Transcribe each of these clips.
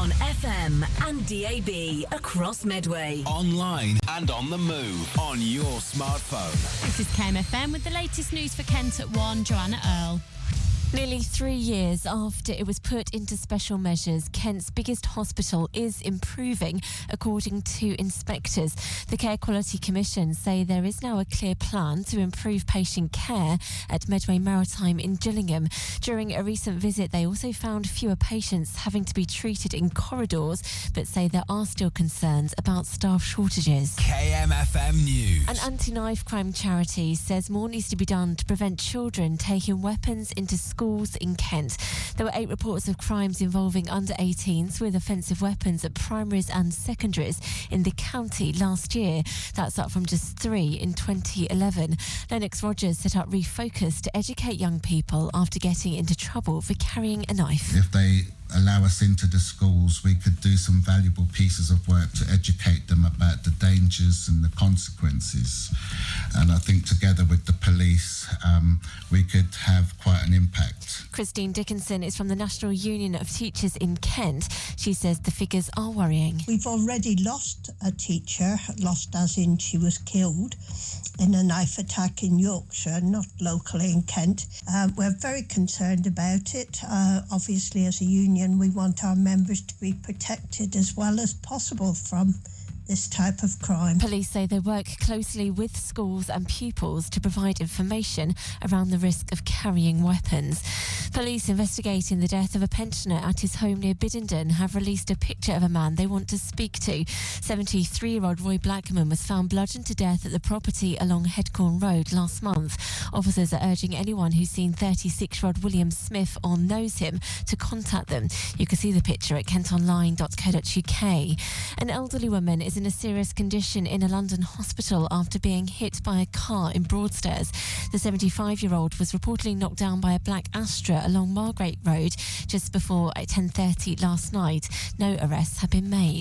On FM and DAB across Medway. Online and on the move on your smartphone. This is KMFM with the latest news for Kent at 1, Joanna Earle. Nearly 3 years after it was put into special measures, Kent's biggest hospital is improving, according to inspectors. The Care Quality Commission say there is now a clear plan to improve patient care at Medway Maritime in Gillingham. During a recent visit, they also found fewer patients having to be treated in corridors, but say there are still concerns about staff shortages. KMFM News. An anti-knife crime charity says more needs to be done to prevent children taking weapons into schools in Kent. There were 8 reports of crimes involving under 18s with offensive weapons at primaries and secondaries in the county last year. That's up from just 3 in 2011. Lennox Rogers set up Refocus to educate young people after getting into trouble for carrying a knife. If they allow us into the schools, we could do some valuable pieces of work to educate them about the dangers and the consequences. And I think together with the police, we could have quite an impact. Christine Dickinson is from the National Union of Teachers in Kent. She says the figures are worrying. We've already lost a teacher, lost as in she was killed in a knife attack in Yorkshire, not locally in Kent. We're very concerned about it. Obviously, as a union, we want our members to be protected as well as possible from this type of crime. Police say they work closely with schools and pupils to provide information around the risk of carrying weapons. Police investigating the death of a pensioner at his home near Biddenden have released a picture of a man they want to speak to. 73-year-old Roy Blackman was found bludgeoned to death at the property along Headcorn Road last month. Officers are urging anyone who's seen 36-year-old William Smith or knows him to contact them. You can see the picture at kentonline.co.uk. An elderly woman is in a serious condition in a London hospital after being hit by a car in Broadstairs. The 75-year-old was reportedly knocked down by a black Astra along Margate Road just before 10:30 last night. No arrests have been made.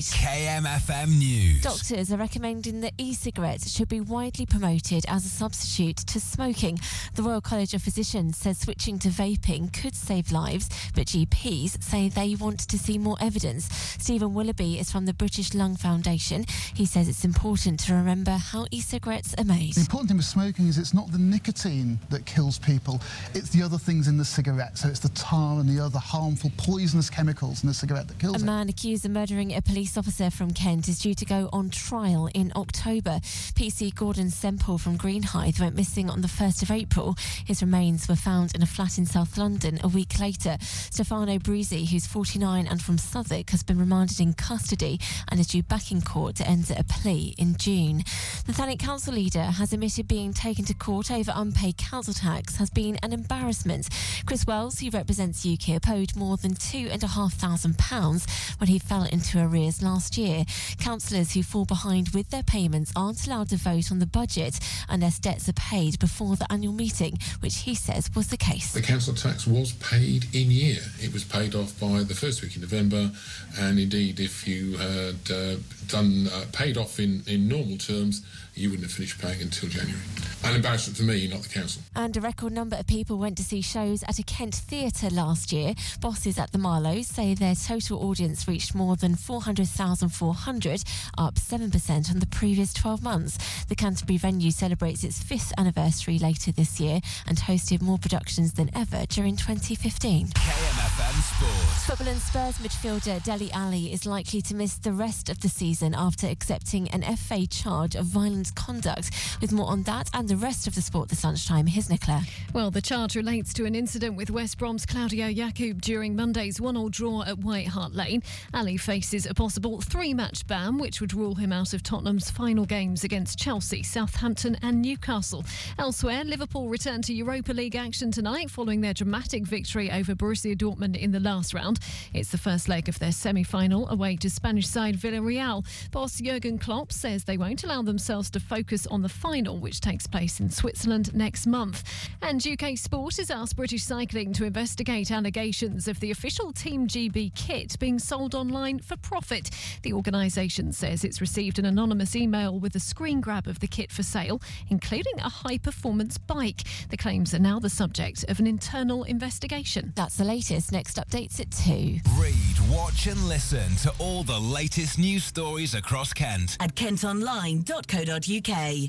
KMFM News. Doctors are recommending that e-cigarettes should be widely promoted as a substitute to smoking. The Royal College of Physicians says switching to vaping could save lives, but GPs say they want to see more evidence. Stephen Willoughby is from the British Lung Foundation. He says it's important to remember how e-cigarettes are made. The important thing with smoking is it's not the nicotine that kills people, it's the other things in the cigarette. So it's the tar and the other harmful, poisonous chemicals in the cigarette that kills it. A man accused of murdering a police officer from Kent is due to go on trial in October. PC Gordon Semple from Greenhithe went missing on the 1st of April. His remains were found in a flat in South London a week later. Stefano Bruzi, who's 49 and from Southwark, has been remanded in custody and is due back in court to enter a plea in June. The Thanet Council leader has admitted being taken to court over unpaid council tax has been an embarrassment. Chris Wells, who represents UKIP, owed more than £2,500 when he fell into arrears last year. Councillors who fall behind with their payments aren't allowed to vote on the budget unless debts are paid before the annual meeting, which he says was the case. The council tax was paid in year. It was paid off by the first week in November, and indeed if you had paid off in normal terms, you wouldn't have finished paying until January. An embarrassment for me, not the council. And a record number of people went to see shows at a Kent theatre last year. Bosses at the Marlows say their total audience reached more than 400,400, up 7% on the previous 12 months. The Canterbury venue celebrates its 5th anniversary later this year and hosted more productions than ever during 2015. KMFM Sports. Football and Spurs midfielder Dele Alli is likely to miss the rest of the season after accepting an FA charge of violent conduct. With more on that and the rest of the sport this lunchtime, here's Nicola. Well, the charge relates to an incident with West Brom's Claudio Yacoub during Monday's 1-1 draw at White Hart Lane. Ali faces a possible 3-match ban, which would rule him out of Tottenham's final games against Chelsea, Southampton and Newcastle. Elsewhere, Liverpool return to Europa League action tonight following their dramatic victory over Borussia Dortmund in the last round. It's the first leg of their semi-final away to Spanish side Villarreal. Boss Jurgen Klopp says they won't allow themselves to focus on the final, which takes place in Switzerland next month. And UK Sport has asked British Cycling to investigate allegations of the official Team GB kit being sold online for profit. The organisation says it's received an anonymous email with a screen grab of the kit for sale, including a high-performance bike. The claims are now the subject of an internal investigation. That's the latest. Next Next updates at 2. Read, watch and listen to all the latest news stories across Kent at kentonline.co.uk.